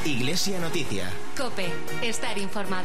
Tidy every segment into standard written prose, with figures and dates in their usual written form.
Iglesia Noticia. COPE. Estar informado.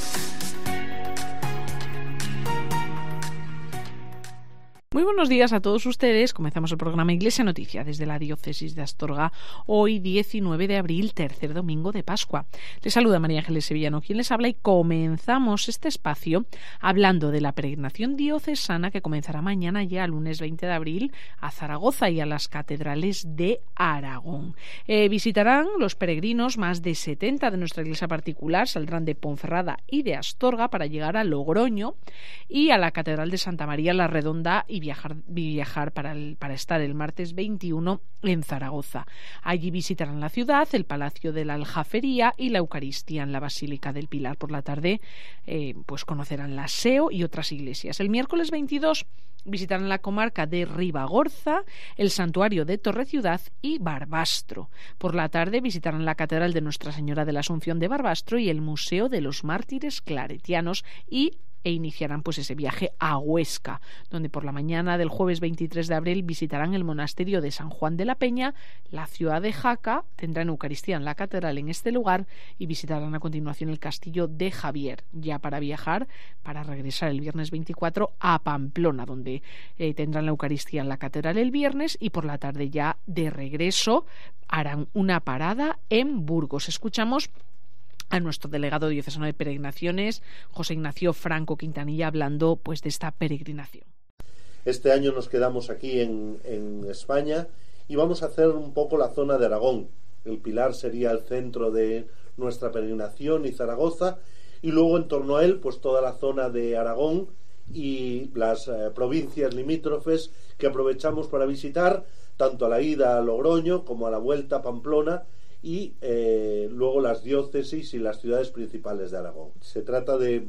Muy buenos días a todos ustedes. Comenzamos el programa Iglesia Noticia desde la Diócesis de Astorga, hoy 19 de abril, tercer domingo de Pascua. Les saluda María Ángeles Sevillano, quien les habla, y comenzamos este espacio hablando de la peregrinación diocesana que comenzará mañana ya, lunes 20 de abril, a Zaragoza y a las catedrales de Aragón. Visitarán los peregrinos más de 70 de nuestra iglesia particular, saldrán de Ponferrada y de Astorga para llegar a Logroño y a la Catedral de Santa María la Redonda y viajar para estar el martes 21 en Zaragoza. Allí visitarán la ciudad, el Palacio de la Aljafería y la Eucaristía en la Basílica del Pilar. Por la tarde pues conocerán la SEO y otras iglesias. El miércoles 22 visitarán la comarca de Ribagorza, el santuario de Torreciudad y Barbastro. Por la tarde visitarán la Catedral de Nuestra Señora de la Asunción de Barbastro y el Museo de los Mártires Claretianos e iniciarán pues ese viaje a Huesca, donde por la mañana del jueves 23 de abril visitarán el monasterio de San Juan de la Peña, la ciudad de Jaca, tendrán Eucaristía en la catedral en este lugar y visitarán a continuación el castillo de Javier, ya para viajar, para regresar el viernes 24 a Pamplona, donde tendrán la Eucaristía en la catedral el viernes y por la tarde ya de regreso harán una parada en Burgos. Escuchamos a nuestro delegado diocesano de peregrinaciones, José Ignacio Franco Quintanilla, hablando pues de esta peregrinación. Este año nos quedamos aquí en España y vamos a hacer un poco la zona de Aragón. El Pilar sería el centro de nuestra peregrinación y Zaragoza, y luego en torno a él pues toda la zona de Aragón y las provincias limítrofes que aprovechamos para visitar, tanto a la ida a Logroño como a la vuelta a Pamplona, y luego las diócesis y las ciudades principales de Aragón. Se trata de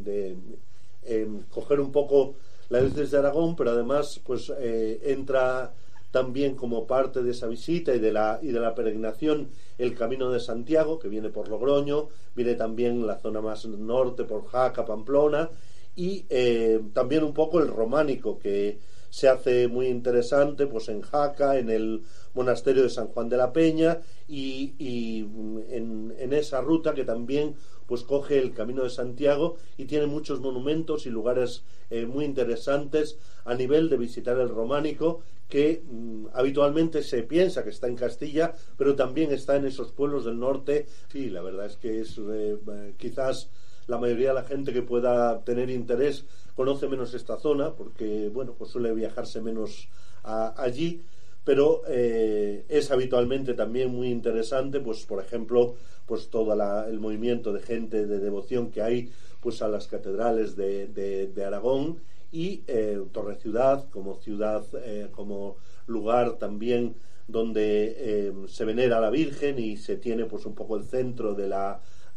coger un poco la diócesis de Aragón, pero además pues entra también como parte de esa visita y de la peregrinación el Camino de Santiago, que viene por Logroño, viene también la zona más norte por Jaca, Pamplona, y también un poco el románico, que se hace muy interesante pues en Jaca, en el monasterio de San Juan de la Peña y en esa ruta que también pues coge el Camino de Santiago y tiene muchos monumentos y lugares muy interesantes a nivel de visitar el románico, que habitualmente se piensa que está en Castilla, pero también está en esos pueblos del norte. Sí, la verdad es que es quizás la mayoría de la gente que pueda tener interés conoce menos esta zona, porque bueno, pues suele viajarse menos allí, pero es habitualmente también muy interesante, pues por ejemplo, pues todo el movimiento de gente de devoción que hay pues a las catedrales de Aragón y Torreciudad como ciudad, como lugar también donde se venera a la Virgen y se tiene pues un poco el centro de la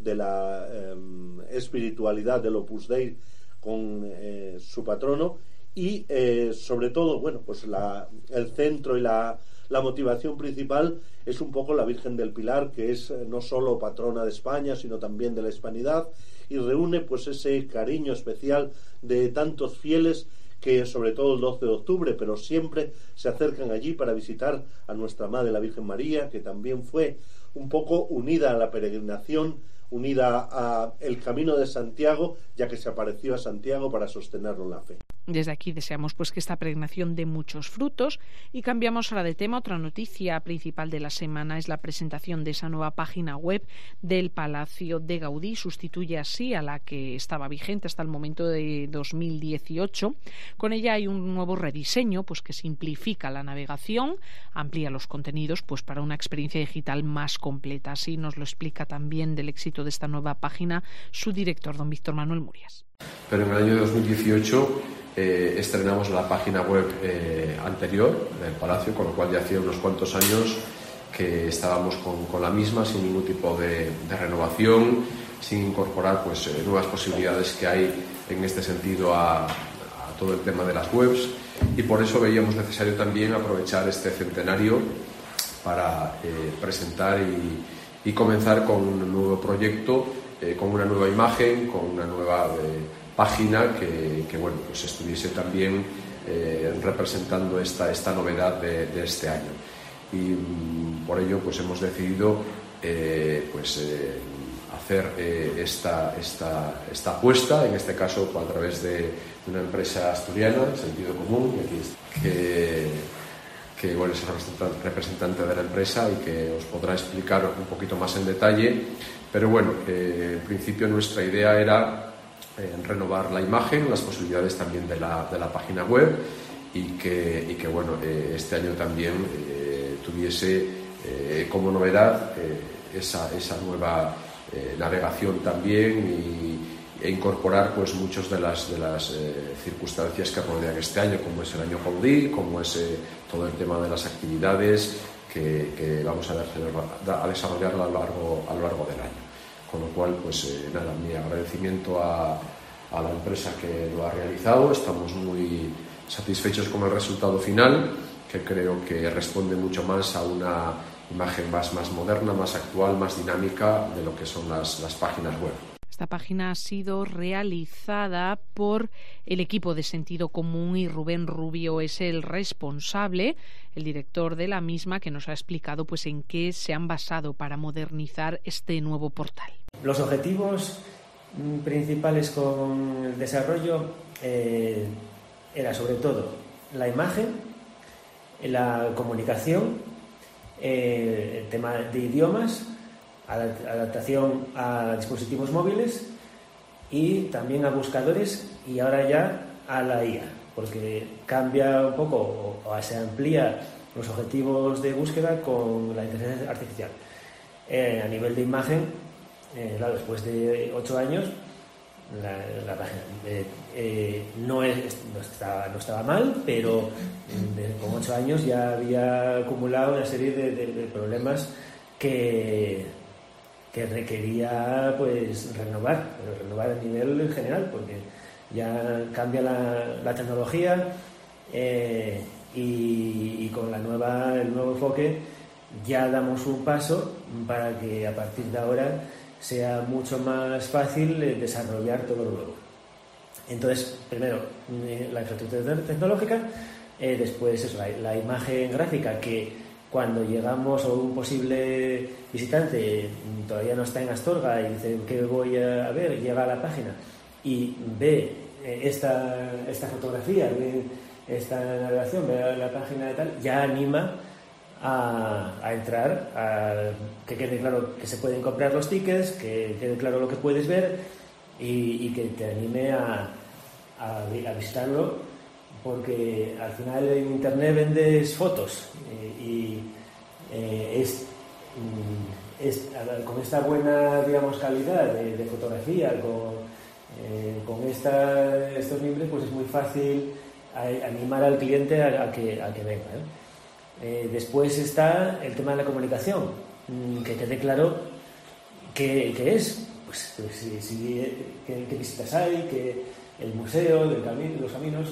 espiritualidad del Opus Dei con su patrono y sobre todo, bueno, pues el centro y la motivación principal es un poco la Virgen del Pilar, que es no solo patrona de España, sino también de la hispanidad, y reúne pues ese cariño especial de tantos fieles que sobre todo el 12 de octubre, pero siempre se acercan allí para visitar a nuestra Madre la Virgen María, que también fue un poco unida a la peregrinación, unida a el Camino de Santiago, ya que se apareció a Santiago para sostenerlo en la fe. Desde aquí deseamos pues que esta peregrinación dé muchos frutos y cambiamos ahora de tema. Otra noticia principal de la semana es la presentación de esa nueva página web del Palacio de Gaudí. Sustituye así a la que estaba vigente hasta el momento de 2018. Con ella hay un nuevo rediseño pues que simplifica la navegación, amplía los contenidos pues para una experiencia digital más completa. Así nos lo explica también del éxito de esta nueva página su director, don Víctor Manuel Murias. Pero en el año 2018 estrenamos la página web anterior del Palacio, con lo cual ya hacía unos cuantos años que estábamos con la misma, sin ningún tipo de renovación, sin incorporar pues nuevas posibilidades que hay en este sentido a todo el tema de las webs, y por eso veíamos necesario también aprovechar este centenario para presentar y comenzar con un nuevo proyecto, con una nueva imagen, con una nueva página que bueno, pues estuviese también representando esta novedad de este año. Y por ello pues hemos decidido hacer esta apuesta, en este caso a través de una empresa asturiana, Sentido Común, que bueno, es el representante de la empresa y que os podrá explicar un poquito más en detalle. Pero bueno, en principio nuestra idea era renovar la imagen, las posibilidades también de la página web y que bueno, este año también tuviese como novedad esa nueva navegación también e incorporar pues muchas de las circunstancias que rodean este año, como es el año Gaudí, como es todo el tema de las actividades que vamos a desarrollar a lo largo del año. Con lo cual, pues nada, mi agradecimiento a la empresa que lo ha realizado. Estamos muy satisfechos con el resultado final, que creo que responde mucho más a una imagen más moderna, más actual, más dinámica de lo que son las páginas web. Esta página ha sido realizada por el equipo de Sentido Común y Rubén Rubio es el responsable, el director de la misma, que nos ha explicado pues en qué se han basado para modernizar este nuevo portal. Los objetivos principales con el desarrollo era sobre todo la imagen, la comunicación, el tema de idiomas, adaptación a dispositivos móviles y también a buscadores y ahora ya a la IA, porque cambia un poco o se amplía los objetivos de búsqueda con la inteligencia artificial. A nivel de imagen, claro, después de 8 años la página no estaba mal, pero con 8 años ya había acumulado una serie de problemas que requería pues renovar a nivel general, porque ya cambia la tecnología y con el nuevo enfoque ya damos un paso para que a partir de ahora sea mucho más fácil desarrollar todo lo nuevo. Entonces, primero la infraestructura tecnológica, después eso, la imagen gráfica, que cuando llegamos o un posible visitante todavía no está en Astorga y dice ¿qué voy a ver? Llega a la página y ve esta fotografía, ve esta navegación, ve la página de tal, ya anima a entrar, que quede claro que se pueden comprar los tickets, que quede claro lo que puedes ver y que te anime a visitarlo, porque al final en internet vendes fotos y con esta buena, digamos, calidad de fotografía, con estos libros, pues es muy fácil animar al cliente a que venga. Después está el tema de la comunicación, que quede claro qué es, pues qué visitas hay, que el museo, los caminos,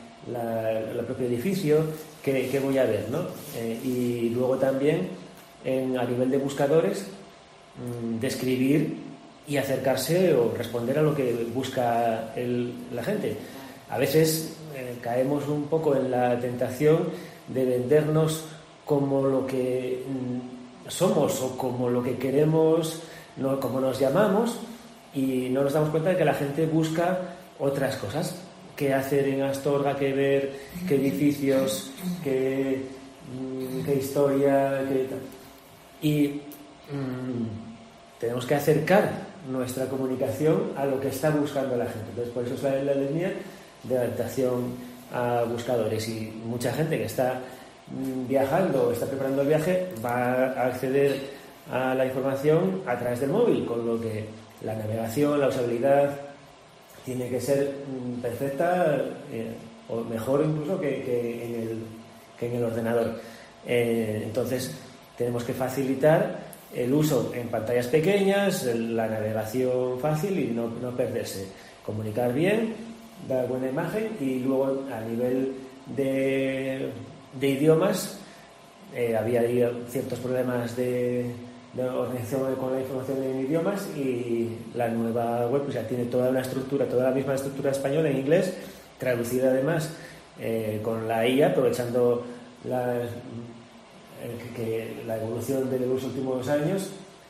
el propio edificio, qué voy a ver, ¿no? Y luego también a nivel de buscadores, describir y acercarse o responder a lo que busca la gente. A veces caemos un poco en la tentación de vendernos como lo que somos o como lo que queremos, no como nos llamamos, y no nos damos cuenta de que la gente busca otras cosas. Qué hacer en Astorga, qué ver, qué edificios, qué historia, qué tal. Y tenemos que acercar nuestra comunicación a lo que está buscando la gente. Entonces, por eso es la línea de adaptación a buscadores, y mucha gente que está viajando o está preparando el viaje va a acceder a la información a través del móvil, con lo que la navegación, la usabilidad tiene que ser perfecta, o mejor incluso que en el ordenador. Entonces tenemos que facilitar el uso en pantallas pequeñas, la navegación fácil y no perderse, comunicar bien, dar buena imagen, y luego a nivel de idiomas había ciertos problemas de organización con la información en idiomas, y la nueva web pues ya tiene toda la misma estructura española en inglés, traducida además con la IA, aprovechando la evolución de los últimos años,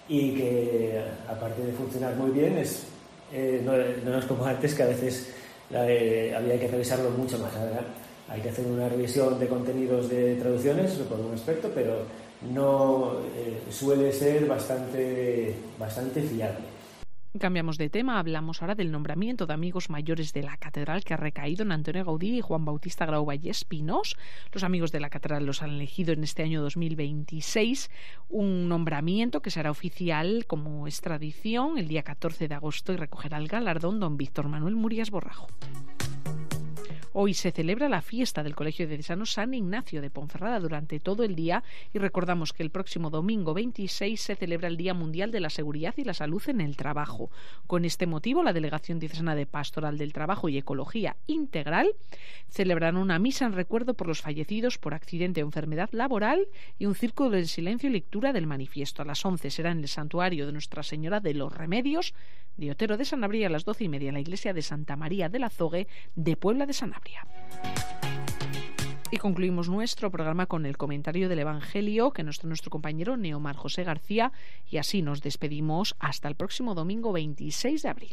y que, aparte de funcionar muy bien, no es como antes, que a veces había que revisarlo mucho más. Ahora hay que hacer una revisión de contenidos de traducciones por un experto, pero no suele ser bastante fiable. Cambiamos de tema, hablamos ahora del nombramiento de amigos mayores de la catedral que ha recaído en Antonio Gaudí y Juan Bautista Grau Vallés Pinós. Los amigos de la catedral los han elegido en este año 2026, un nombramiento que será oficial, como es tradición, el día 14 de agosto y recogerá el galardón don Víctor Manuel Murías Borrajo. Hoy se celebra la fiesta del Colegio Diocesano San Ignacio de Ponferrada durante todo el día y recordamos que el próximo domingo 26 se celebra el Día Mundial de la Seguridad y la Salud en el Trabajo. Con este motivo, la Delegación Diocesana de Pastoral del Trabajo y Ecología Integral celebrará una misa en recuerdo por los fallecidos por accidente o enfermedad laboral y un círculo de silencio y lectura del manifiesto. A las 11 será en el Santuario de Nuestra Señora de los Remedios de Otero de Sanabria, a las 12:30 en la iglesia de Santa María del Azogue de Puebla de Sanabria. Y concluimos nuestro programa con el comentario del Evangelio que nos trae nuestro compañero Neomar José García, y así nos despedimos hasta el próximo domingo 26 de abril.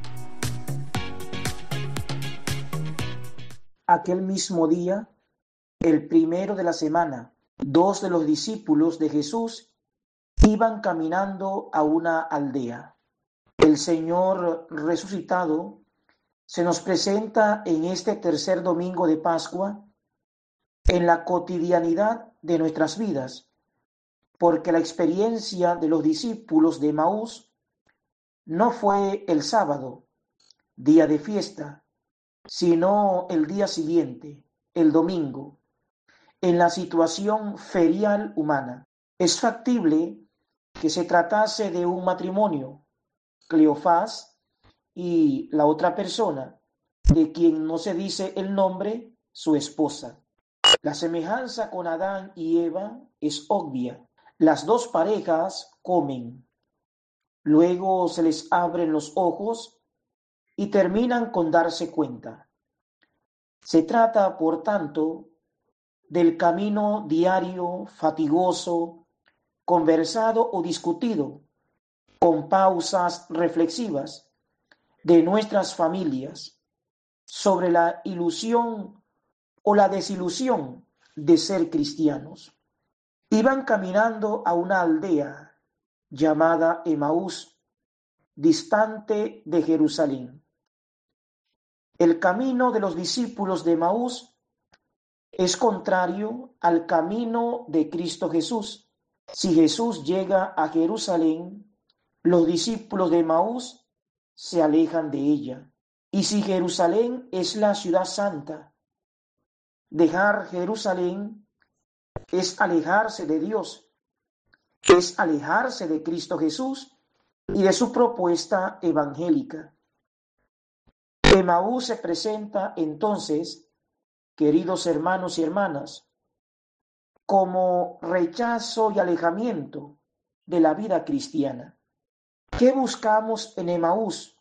Aquel mismo día, el primero de la semana, 2 de los discípulos de Jesús iban caminando a una aldea. El Señor resucitado se nos presenta en este tercer domingo de Pascua en la cotidianidad de nuestras vidas, porque la experiencia de los discípulos de Emaús no fue el sábado, día de fiesta, sino el día siguiente, el domingo, en la situación ferial humana. Es factible que se tratase de un matrimonio, Cleofás y la otra persona, de quien no se dice el nombre, su esposa. La semejanza con Adán y Eva es obvia. Las dos parejas comen, luego se les abren los ojos y terminan con darse cuenta. Se trata, por tanto, del camino diario, fatigoso, conversado o discutido, con pausas reflexivas, de nuestras familias, sobre la ilusión o la desilusión de ser cristianos. Iban caminando a una aldea llamada Emaús, distante de Jerusalén. El camino de los discípulos de Emaús es contrario al camino de Cristo Jesús. Si Jesús llega a Jerusalén, los discípulos de Emaús se alejan de ella. Y si Jerusalén es la ciudad santa, dejar Jerusalén es alejarse de Dios, es alejarse de Cristo Jesús y de su propuesta evangélica. Emaús se presenta entonces, queridos hermanos y hermanas, como rechazo y alejamiento de la vida cristiana. ¿Qué buscamos en Emaús?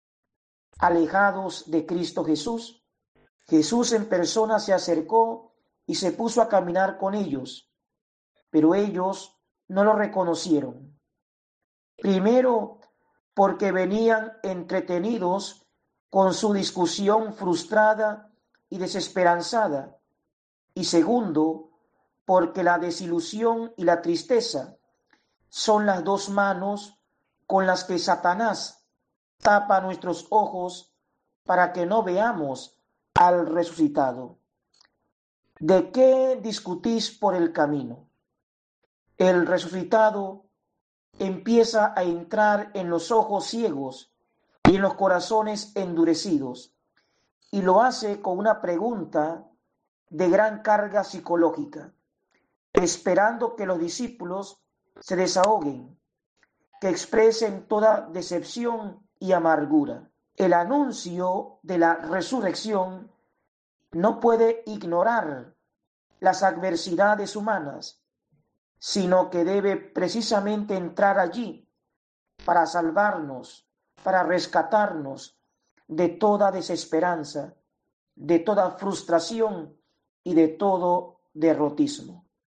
Alejados de Cristo Jesús. Jesús en persona se acercó y se puso a caminar con ellos, pero ellos no lo reconocieron. Primero, porque venían entretenidos con su discusión frustrada y desesperanzada, y segundo, porque la desilusión y la tristeza son las dos manos con las que Satanás tapa nuestros ojos para que no veamos al resucitado. ¿De qué discutís por el camino? El resucitado empieza a entrar en los ojos ciegos y en los corazones endurecidos, y lo hace con una pregunta de gran carga psicológica, esperando que los discípulos se desahoguen, que expresen toda decepción y amargura. El anuncio de la resurrección no puede ignorar las adversidades humanas, sino que debe precisamente entrar allí para salvarnos, para rescatarnos de toda desesperanza, de toda frustración y de todo derrotismo.